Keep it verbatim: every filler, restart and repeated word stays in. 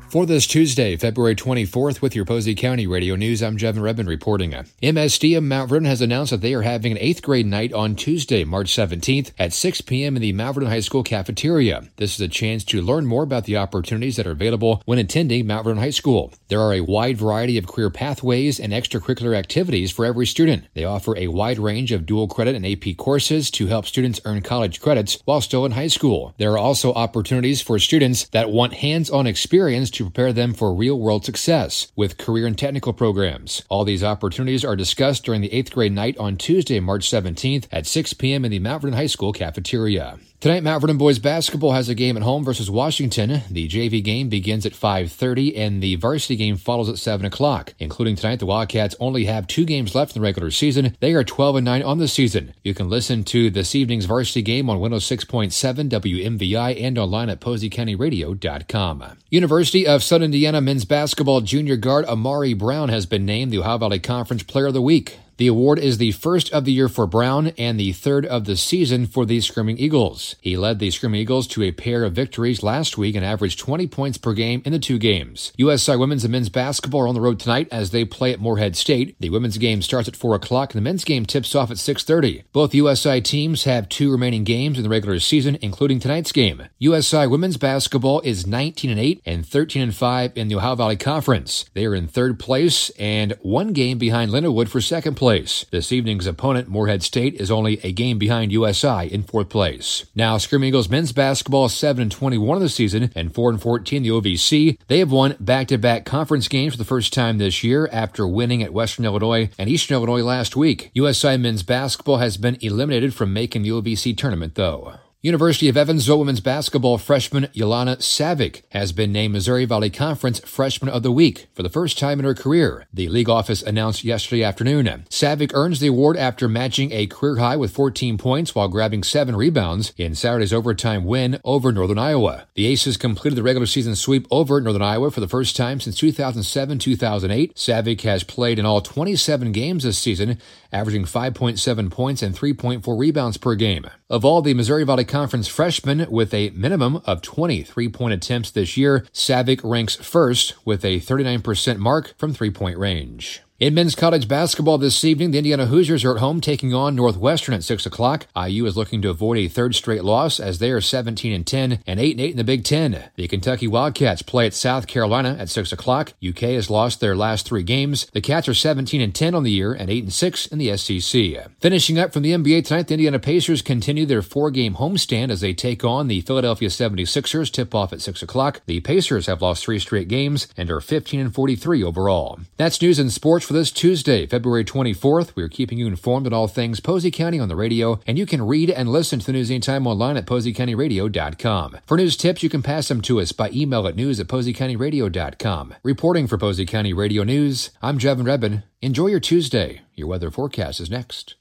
For this Tuesday, February twenty-fourth, with your Posey County Radio News, I'm Jevin Redmond reporting. M S D of Mount Vernon has announced that they are having an eighth grade night on Tuesday, March seventeenth at six p.m. in the Mount Vernon High School cafeteria. This is a chance to learn more about the opportunities that are available when attending Mount Vernon High School. There are a wide variety of career pathways and extracurricular activities for every student. They offer a wide range of dual credit and A P courses to help students earn college credits while still in high school. There are also opportunities for students that want hands-on experience to prepare them for real-world success with career and technical programs. All these opportunities are discussed during the eighth grade night on Tuesday, March seventeenth at six p.m. in the Mount Vernon High School cafeteria. Tonight, Mount Vernon boys basketball has a game at home versus Washington. The J V game begins at five thirty, and the varsity game follows at seven o'clock. Including tonight, the Wildcats only have two games left in the regular season. They are twelve and nine on the season. You can listen to this evening's varsity game on one oh six point seven W M V I and online at posey county radio dot com. University of Southern Indiana men's basketball junior guard Amari Brown has been named the Ohio Valley Conference Player of the Week. The award is the first of the year for Brown and the third of the season for the Screaming Eagles. He led the Screaming Eagles to a pair of victories last week and averaged twenty points per game in the two games. U S I women's and men's basketball are on the road tonight as they play at Morehead State. The women's game starts at four o'clock and the men's game tips off at six thirty. Both U S I teams have two remaining games in the regular season, including tonight's game. U S I women's basketball is nineteen and eight and thirteen and five in the Ohio Valley Conference. They are in third place and one game behind Lindenwood for second place. This evening's opponent, Morehead State, is only a game behind U S I in fourth place. Now, Screaming Eagles men's basketball is seven and twenty-one of the season and four and fourteen the O V C. They have won back-to-back conference games for the first time this year after winning at Western Illinois and Eastern Illinois last week. U S I men's basketball has been eliminated from making the O V C tournament, though. University of Evansville women's basketball freshman Yolana Savic has been named Missouri Valley Conference Freshman of the Week for the first time in her career. The league office announced yesterday afternoon. Savic earns the award after matching a career high with fourteen points while grabbing seven rebounds in Saturday's overtime win over Northern Iowa. The Aces completed the regular season sweep over Northern Iowa for the first time since two thousand seven two thousand eight. Savic has played in all twenty-seven games this season, averaging five point seven points and three point four rebounds per game. Of all the Missouri Valley Conference freshmen with a minimum of twenty three-point attempts this year, Savic ranks first with a thirty-nine percent mark from three-point range. In men's college basketball this evening, the Indiana Hoosiers are at home taking on Northwestern at six o'clock. I U is looking to avoid a third straight loss as they are seventeen and ten and eight and eight in the Big Ten. The Kentucky Wildcats play at South Carolina at six o'clock. U K has lost their last three games. The Cats are seventeen and ten on the year and eight and six in the S E C. Finishing up from the N B A tonight, the Indiana Pacers continue their four-game homestand as they take on the Philadelphia seventy-sixers. Tip-off at six o'clock. The Pacers have lost three straight games and are fifteen and forty-three overall. That's news and sports for this Tuesday, February twenty-fourth. We are keeping you informed on all things Posey County on the radio, and you can read and listen to the news anytime online at posey county radio dot com. For news tips, you can pass them to us by email at news at posey county radio dot com. Reporting for Posey County Radio News, I'm Jevin Redmond. Enjoy your Tuesday. Your weather forecast is next.